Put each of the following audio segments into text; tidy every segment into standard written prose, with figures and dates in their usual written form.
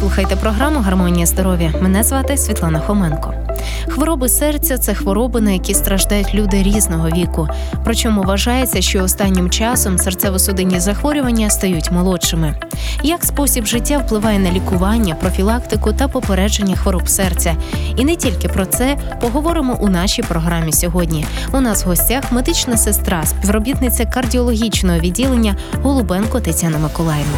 слухаєте програму «Гармонія здоров'я». Мене звати Світлана Хоменко. Хвороби серця – це хвороби, на які страждають люди різного віку. Причому вважається, що останнім часом серцево-судинні захворювання стають молодшими. Як спосіб життя впливає на лікування, профілактику та попередження хвороб серця? І не тільки про це поговоримо у нашій програмі сьогодні. У нас в гостях медична сестра, співробітниця кардіологічного відділення Голубенко Тетяна Миколаївна.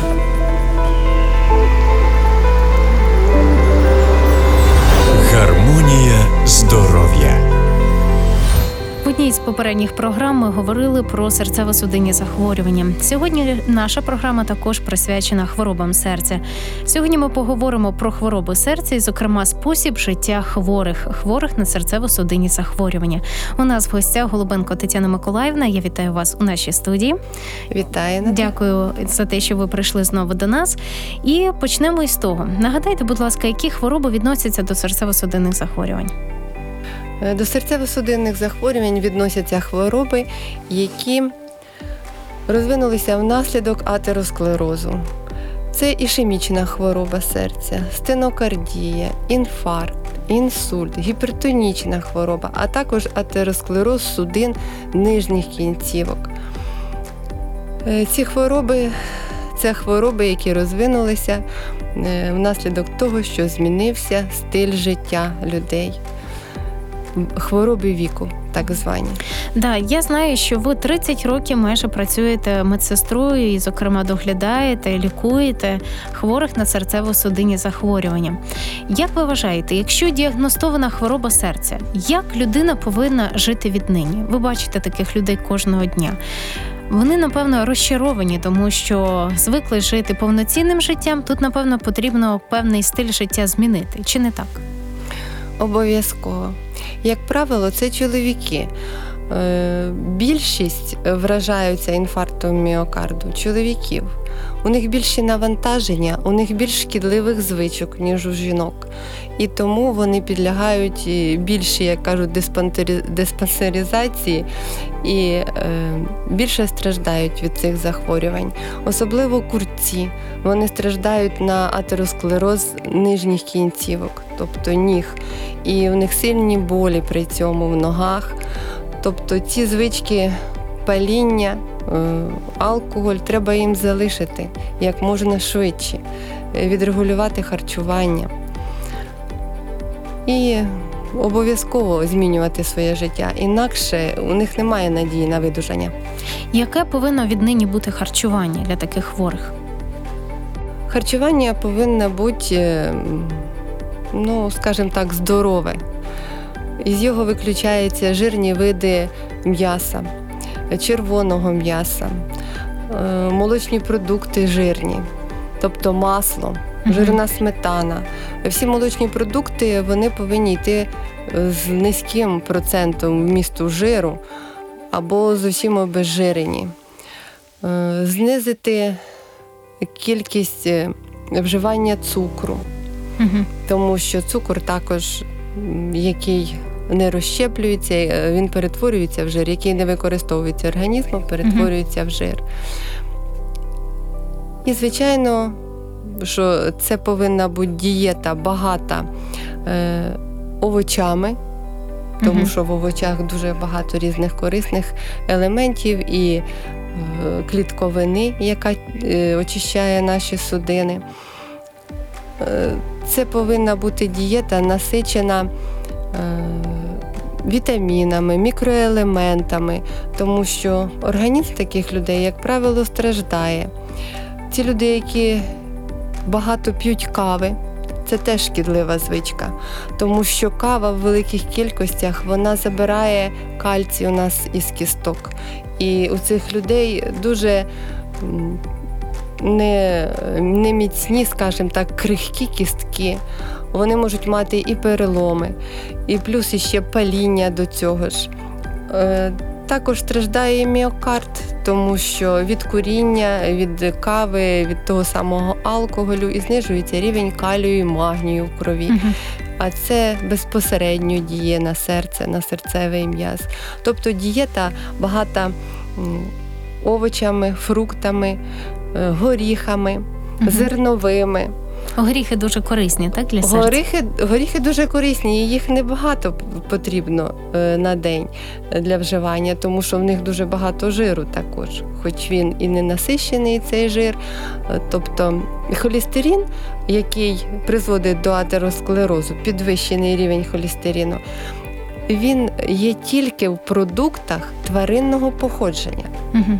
Гармонія здоров'я. В одній з попередніх програм ми говорили про серцево-судинні захворювання. Сьогодні наша програма також присвячена хворобам серця. Сьогодні ми поговоримо про хвороби серця і, зокрема, спосіб життя хворих на серцево-судинні захворювання. У нас в гостях Голубенко Тетяна Миколаївна. Я вітаю вас у нашій студії. Вітаю. Дякую за те, що ви прийшли знову до нас. І почнемо із того. Нагадайте, будь ласка, які хвороби відносяться до серцево-судинних захворювань? До серцево-судинних захворювань відносяться хвороби, які розвинулися внаслідок атеросклерозу. Це ішемічна хвороба серця, стенокардія, інфаркт, інсульт, гіпертонічна хвороба, а також атеросклероз судин нижніх кінцівок. Це хвороби, які розвинулися внаслідок того, що змінився стиль життя людей. Хвороби віку, так звані. Да, я знаю, що ви 30 років майже працюєте медсестрою і, зокрема, доглядаєте, лікуєте хворих на серцево-судинні захворювання. Як ви вважаєте, якщо діагностована хвороба серця, як людина повинна жити віднині? Ви бачите таких людей кожного дня. Вони, напевно, розчаровані, тому що звикли жити повноцінним життям. Тут, напевно, потрібно певний стиль життя змінити. Чи не так? Обов'язково. Як правило, це чоловіки. Більшість вражаються інфарктом міокарду чоловіків. У них більші навантаження, у них більш шкідливих звичок, ніж у жінок. І тому вони підлягають більшій, як кажуть, диспансеризації і більше страждають від цих захворювань. Особливо курці. Вони страждають на атеросклероз нижніх кінцівок, тобто ніг. І у них сильні болі при цьому в ногах. Тобто ці звички паління, алкоголь треба їм залишити як можна швидше, відрегулювати харчування і обов'язково змінювати своє життя, інакше у них немає надії на видужання. Яке повинно віднині бути харчування для таких хворих? Харчування повинно бути, скажімо так, здорове. Із його виключаються жирні види м'яса, червоного м'яса, молочні продукти жирні, тобто масло, жирна сметана. Всі молочні продукти, вони повинні йти з низьким процентом вмісту жиру або зовсім обезжирені. Знизити кількість вживання цукру, тому що цукор також, який не розщеплюється, він перетворюється в жир, який не використовується організмом, перетворюється в жир. І, звичайно, що це повинна бути дієта багата овочами, тому що в овочах дуже багато різних корисних елементів і клітковини, яка очищає наші судини. Це повинна бути дієта насичена вітамінами, мікроелементами, тому що організм таких людей, як правило, страждає. Ті люди, які багато п'ють кави, це теж шкідлива звичка, тому що кава в великих кількостях, вона забирає кальцій у нас із кісток. І у цих людей дуже не міцні, скажімо так, крихкі кістки. Вони можуть мати і переломи, і плюс іще паління до цього ж. Також страждає і міокард, тому що від куріння, від кави, від того самого алкоголю і знижується рівень калію і магнію в крові. А це безпосередньо діє на серце, на серцевий м'яз. Тобто дієта багата овочами, фруктами, горіхами, зерновими. Горіхи дуже корисні, так, для серця? Горіхи дуже корисні, і їх небагато потрібно на день для вживання, тому що в них дуже багато жиру також, хоч він і не насищений, цей жир. Тобто холестерин, який призводить до атеросклерозу, підвищений рівень холестерину, він є тільки в продуктах тваринного походження. Угу.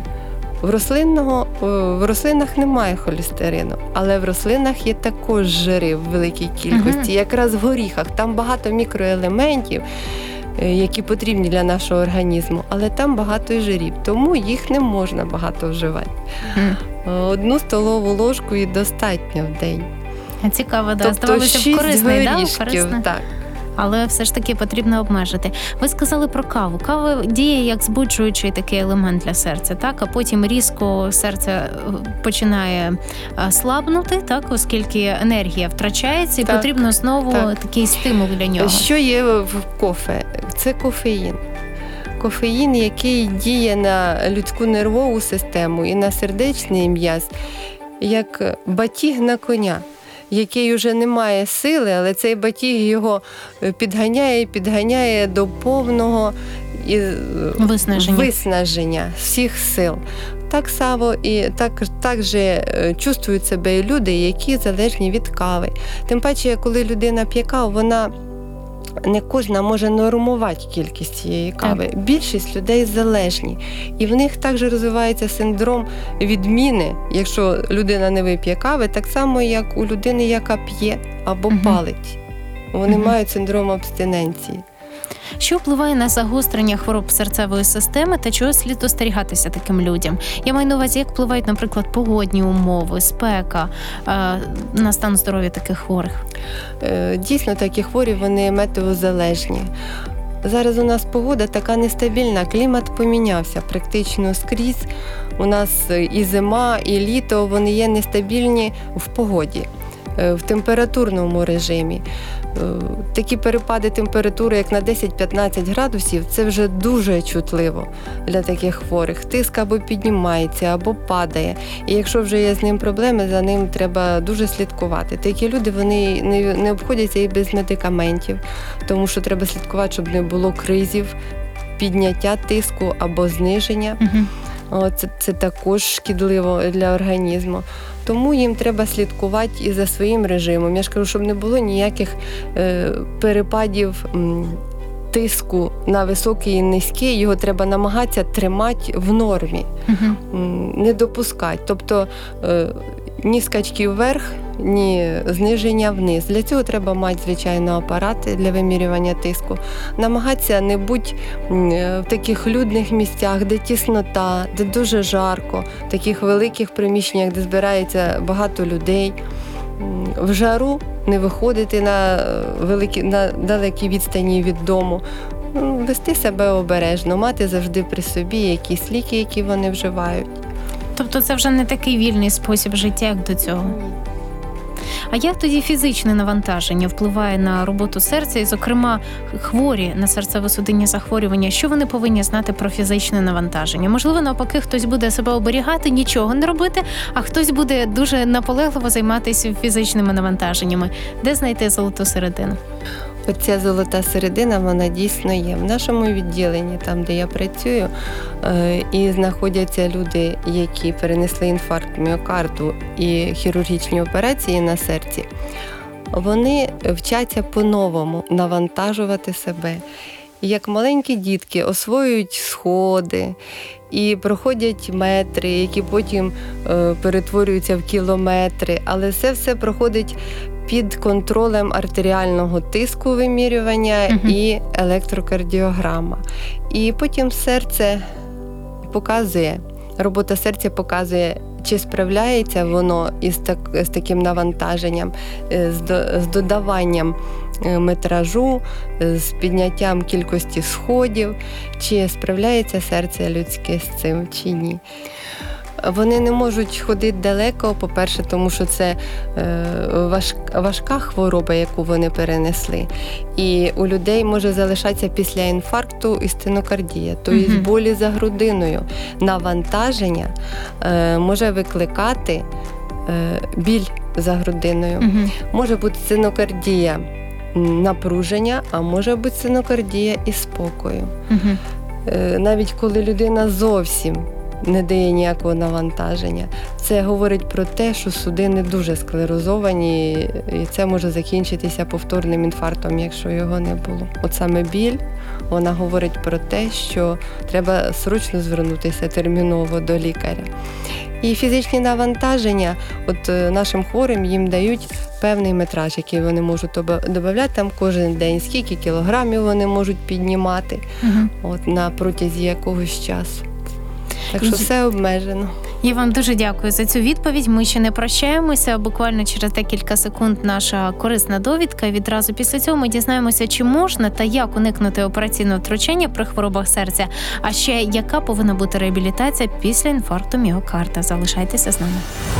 В рослинах немає холестерину, але в рослинах є також жири в великій кількості. Якраз в горіхах там багато мікроелементів, які потрібні для нашого організму, але там багато і жирів, тому їх не можна багато вживати. 1 столову ложку і достатньо в день. Цікаво, да. Тобто Здавалося б, 6 корисний, горішків, корисний. так. Але все ж таки потрібно обмежити. Ви сказали про каву. Кава діє як збуджуючий такий елемент для серця, так? А потім різко серце починає слабнути, так? Оскільки енергія втрачається, і так, потрібно знову такий стимул для нього. Що є в кофе? Це кофеїн. Кофеїн, який діє на людську нервову систему і на сердечний м'яз, як батіг на коня, який вже не має сили, але цей батіг його підганяє до повного виснаження всіх сил. Так само і так же чувствують себе і люди, які залежні від кави. Тим паче, коли людина п'є каву, вона не кожна може нормувати кількість цієї кави. Так. Більшість людей залежні. І в них також розвивається синдром відміни, якщо людина не вип'є кави, так само, як у людини, яка п'є або палить. Вони мають синдром абстиненції. Що впливає на загострення хвороб серцевої системи та чого слід остерігатися таким людям? Я маю на увазі, як впливають, наприклад, погодні умови, спека на стан здоров'я таких хворих? Дійсно, такі хворі, вони метеозалежні. Зараз у нас погода така нестабільна, клімат помінявся практично скрізь. У нас і зима, і літо, вони є нестабільні в погоді, в температурному режимі. Такі перепади температури, як на 10-15 градусів, це вже дуже чутливо для таких хворих. Тиск або піднімається, або падає. І якщо вже є з ним проблеми, за ним треба дуже слідкувати. Такі люди, вони не обходяться і без медикаментів, тому що треба слідкувати, щоб не було кризів, підняття тиску або зниження. Це також шкідливо для організму. Тому їм треба слідкувати і за своїм режимом. Я ж кажу, щоб не було ніяких перепадів тиску на високий і низький. Його треба намагатися тримати в нормі, не допускати. Тобто ні скачки вверх, ні зниження вниз. Для цього треба мати, звичайно, апарати для вимірювання тиску. Намагатися не бути в таких людних місцях, де тіснота, де дуже жарко, в таких великих приміщеннях, де збирається багато людей. В жару не виходити на далекі відстані від дому. Вести себе обережно, мати завжди при собі якісь ліки, які вони вживають. Тобто це вже не такий вільний спосіб життя, як до цього? А як тоді фізичне навантаження впливає на роботу серця, і, зокрема, хворі на серцево-судинні захворювання? Що вони повинні знати про фізичне навантаження? Можливо, навпаки, хтось буде себе оберігати, нічого не робити, а хтось буде дуже наполегливо займатися фізичними навантаженнями. Де знайти золоту середину? Оця золота середина, вона дійсно є. В нашому відділенні, там, де я працюю, і знаходяться люди, які перенесли інфаркт міокарду і хірургічні операції на серці, вони вчаться по-новому навантажувати себе. Як маленькі дітки освоюють сходи і проходять метри, які потім перетворюються в кілометри, але це все проходить під контролем артеріального тиску вимірювання і електрокардіограма. І потім робота серця показує, чи справляється воно з таким навантаженням, з додаванням метражу, з підняттям кількості сходів, чи справляється серце людське з цим, чи ні. Вони не можуть ходити далеко, по-перше, тому що це важка хвороба, яку вони перенесли. І у людей може залишатися після інфаркту і стенокардія, тобто болі за грудиною. Навантаження може викликати біль за грудиною. Може бути стенокардія напруження, а може бути стенокардія і спокою. Навіть коли людина зовсім не дає ніякого навантаження, це говорить про те, що судини дуже склерозовані, і це може закінчитися повторним інфарктом, якщо його не було. От саме біль, вона говорить про те, що треба срочно звернутися терміново до лікаря. І фізичні навантаження, от нашим хворим їм дають певний метраж, який вони можуть додавати там кожен день, скільки кілограмів вони можуть піднімати от, на протязі якогось часу. Так що все обмежено. Я вам дуже дякую за цю відповідь. Ми ще не прощаємося. Буквально через декілька секунд наша корисна довідка. Відразу після цього ми дізнаємося, чи можна та як уникнути операційного втручання при хворобах серця, а ще яка повинна бути реабілітація після інфаркту міокарда. Залишайтеся з нами.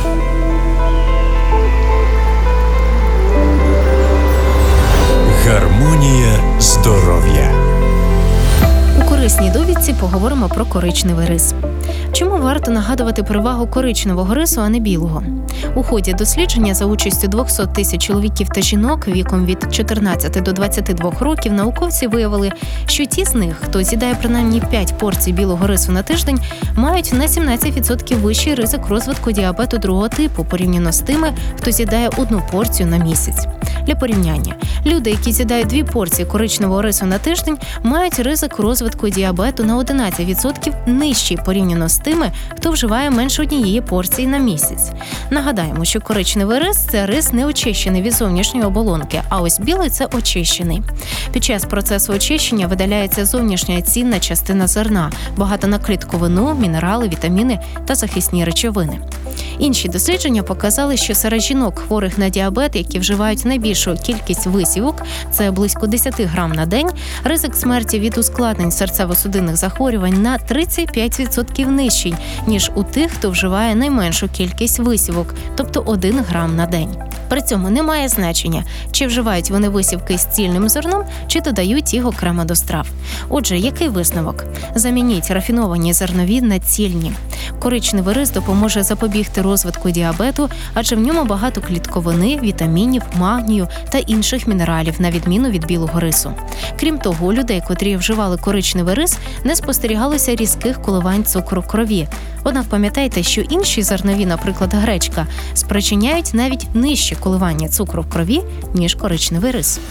Гармонія здоров'я. У корисній довідці поговоримо про коричневий рис. Чому варто нагадувати перевагу коричневого рису, а не білого? У ході дослідження за участю 200 тисяч чоловіків та жінок віком від 14 до 22 років науковці виявили, що ті з них, хто з'їдає принаймні 5 порцій білого рису на тиждень, мають на 17% вищий ризик розвитку діабету другого типу порівняно з тими, хто з'їдає 1 порцію на місяць. Для порівняння, люди, які з'їдають 2 порції коричневого рису на тиждень, мають ризик розвитку діабету на 11% нижчий порівняно з тими, хто вживає менше 1 порції на місяць. Нагадаємо, що коричневий рис – це рис не очищений від зовнішньої оболонки, а ось білий – це очищений. Під час процесу очищення видаляється зовнішня цінна частина зерна, багата на клітковину, мінерали, вітаміни та захисні речовини. Інші дослідження показали, що серед жінок, хворих на діабет, які вживають найбільшу кількість висівок, це близько 10 грам на день, ризик смерті від ускладнень серцево-судинних захворювань на 35% нижчий, ніж у тих, хто вживає найменшу кількість висівок, тобто 1 грам на день. При цьому немає значення, чи вживають вони висівки з цільним зерном, чи додають їх окремо до страв. Отже, який висновок? Замініть рафіновані зернові на цільні. Коричневий рис допоможе запобігти розвитку діабету, адже в ньому багато клітковини, вітамінів, магнію та інших мінералів, на відміну від білого рису. Крім того, у людей, котрі вживали коричневий рис, не спостерігалося різких коливань цукру в крові. Однак пам'ятайте, що інші зернові, наприклад, гречка, спричиняють навіть нижче коливання цукру в крові, ніж коричневий рис.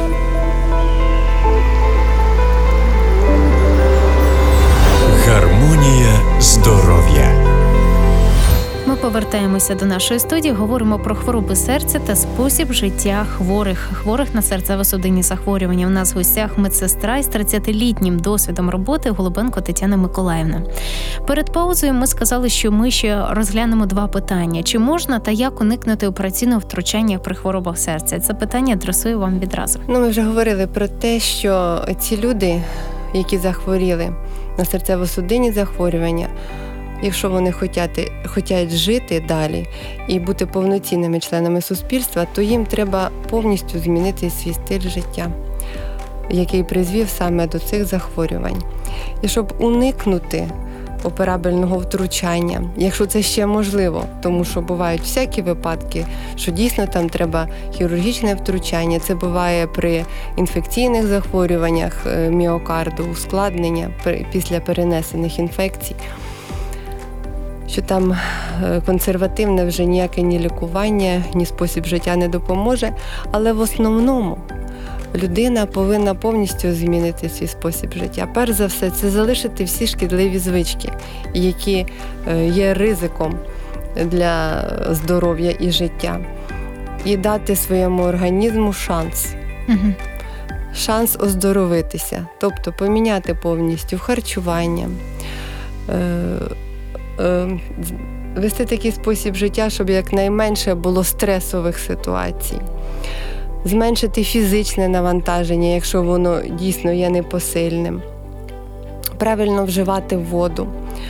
Гармонія здоров'я. Ми повертаємося до нашої студії, говоримо про хвороби серця та спосіб життя хворих на серцево-судинні захворювання. У нас в гостях медсестра із 30-літнім досвідом роботи Голубенко Тетяна Миколаївна. Перед паузою ми сказали, що ми ще розглянемо 2 питання. Чи можна та як уникнути операційного втручання при хворобах серця? Це питання адресую вам відразу. Ми вже говорили про те, що ці люди, які захворіли на серцево-судинні захворювання, якщо вони хочуть жити далі і бути повноцінними членами суспільства, то їм треба повністю змінити свій стиль життя, який призвів саме до цих захворювань. І щоб уникнути операбельного втручання, якщо це ще можливо, тому що бувають всякі випадки, що дійсно там треба хірургічне втручання, це буває при інфекційних захворюваннях міокарду, ускладнення після перенесених інфекцій, що там консервативне вже ніяке ні лікування, ні спосіб життя не допоможе, але в основному людина повинна повністю змінити свій спосіб життя. Перш за все, це залишити всі шкідливі звички, які є ризиком для здоров'я і життя, і дати своєму організму шанс. Шанс оздоровитися, тобто поміняти повністю харчування, вести такий спосіб життя, щоб якнайменше було стресових ситуацій, зменшити фізичне навантаження, якщо воно дійсно є непосильним, правильно вживати воду,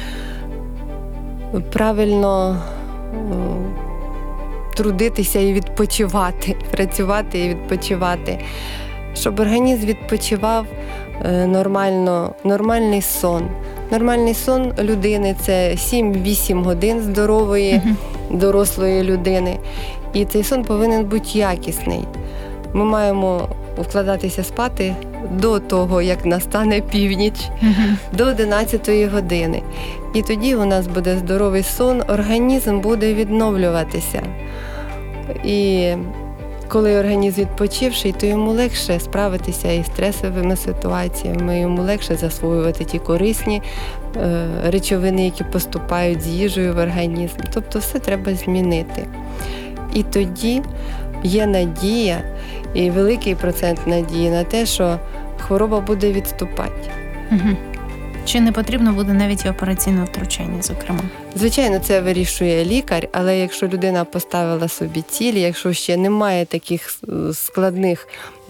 правильно трудитися і відпочивати, працювати і відпочивати, щоб організм відпочивав нормальний сон. Нормальний сон людини – це 7-8 годин здорової, дорослої людини. І цей сон повинен бути якісний. Ми маємо вкладатися спати до того, як настане північ, до 11-ї години. І тоді у нас буде здоровий сон, організм буде відновлюватися. І коли організм відпочивший, то йому легше справитися із стресовими ситуаціями, йому легше засвоювати ті корисні речовини, які поступають з їжею в організм. Тобто все треба змінити. І тоді є надія, і великий процент надії на те, що хвороба буде відступати. Чи не потрібно буде навіть і операційне втручання, зокрема? Звичайно, це вирішує лікар, але якщо людина поставила собі цілі, якщо ще немає таких складних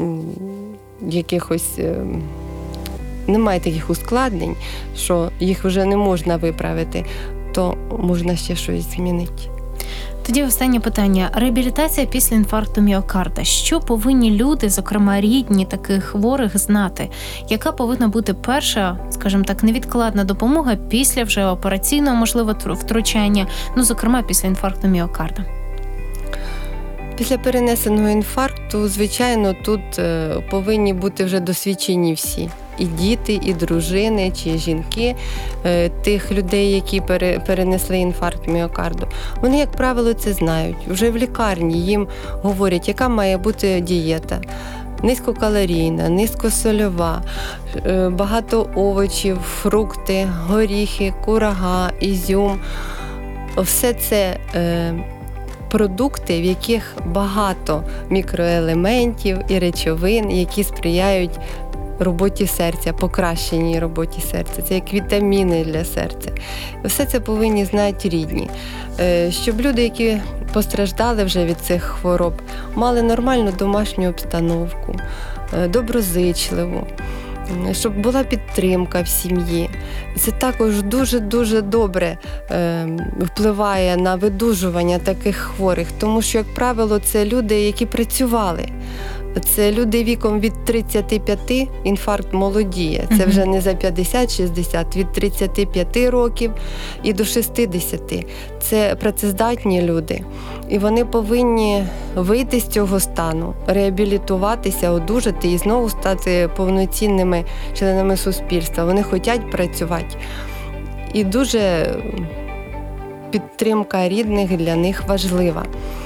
немає таких ускладнень, що їх вже не можна виправити, то можна ще щось змінити. Тоді останнє питання. Реабілітація після інфаркту міокарда. Що повинні люди, зокрема рідні таких хворих, знати? Яка повинна бути перша, скажімо так, невідкладна допомога після вже операційного, можливо, втручання, зокрема після інфаркту міокарда? Після перенесеного інфаркту, звичайно, тут повинні бути вже досвідчені всі. І діти, і дружини, чи жінки тих людей, які перенесли інфаркт міокарду. Вони, як правило, це знають. Вже в лікарні їм говорять, яка має бути дієта. Низькокалорійна, низькосольова, багато овочів, фрукти, горіхи, курага, ізюм. Все це продукти, в яких багато мікроелементів і речовин, які сприяють роботі серця, покращеній роботі серця. Це як вітаміни для серця. Все це повинні знати рідні. Щоб люди, які постраждали вже від цих хвороб, мали нормальну домашню обстановку, доброзичливу, щоб була підтримка в сім'ї. Це також дуже-дуже добре впливає на видужування таких хворих, тому що, як правило, це люди, які працювали. Це люди віком від 35, інфаркт молодіє. Це вже не за 50-60, від 35 років і до 60. Це працездатні люди. І вони повинні вийти з цього стану, реабілітуватися, одужати і знову стати повноцінними членами суспільства. Вони хочуть працювати. І дуже підтримка рідних для них важлива.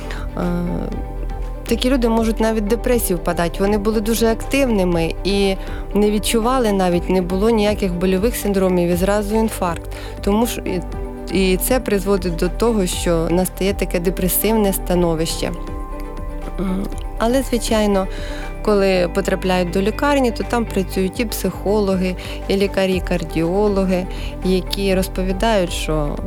Такі люди можуть навіть в депресію впадати. Вони були дуже активними і не відчували навіть, не було ніяких больових синдромів і зразу інфаркт. Тому що і це призводить до того, що настає таке депресивне становище. Але, звичайно, коли потрапляють до лікарні, то там працюють і психологи, і лікарі-кардіологи, які розповідають, що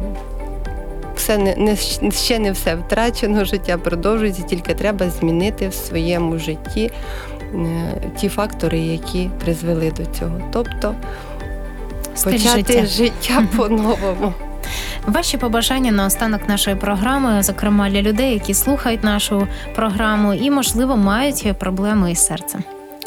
ще не все втрачено, життя продовжується, тільки треба змінити в своєму житті ті фактори, які призвели до цього. Тобто почати життя по-новому. Ваші побажання на останок нашої програми, зокрема для людей, які слухають нашу програму і, можливо, мають проблеми із серцем.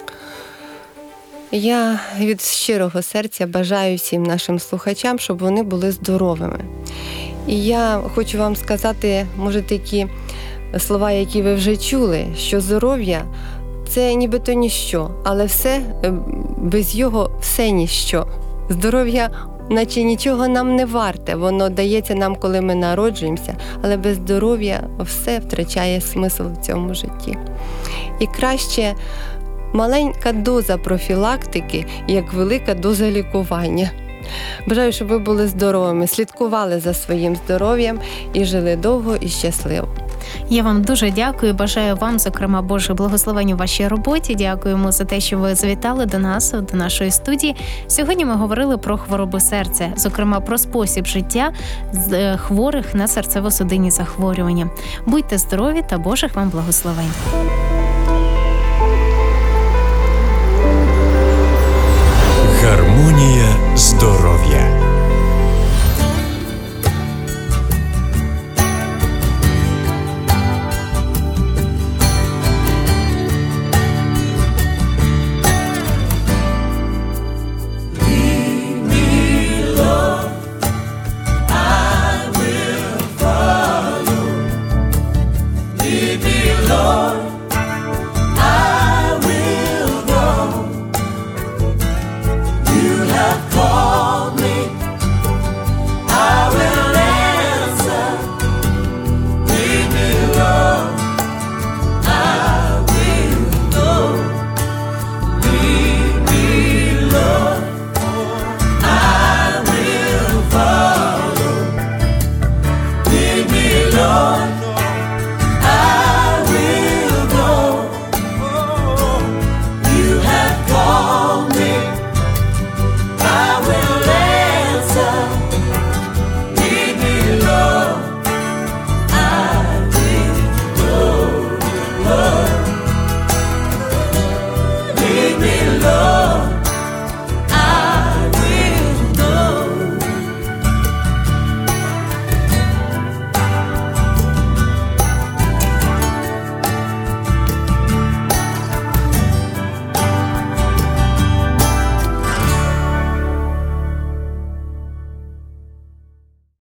Я від щирого серця бажаю всім нашим слухачам, щоб вони були здоровими. І я хочу вам сказати, може, такі слова, які ви вже чули, що здоров'я – це нібито ніщо, але без його все ніщо. Здоров'я наче нічого нам не варте, воно дається нам, коли ми народжуємося, але без здоров'я все втрачає смисл в цьому житті. І краще маленька доза профілактики, як велика доза лікування. Бажаю, щоб ви були здоровими, слідкували за своїм здоров'ям і жили довго і щасливо. Я вам дуже дякую. Бажаю вам, зокрема, Боже благословення у вашій роботі. Дякуємо за те, що ви завітали до нас, до нашої студії. Сьогодні ми говорили про хвороби серця, зокрема про спосіб життя хворих на серцево-судинні захворювання. Будьте здорові та Божих вам благословень.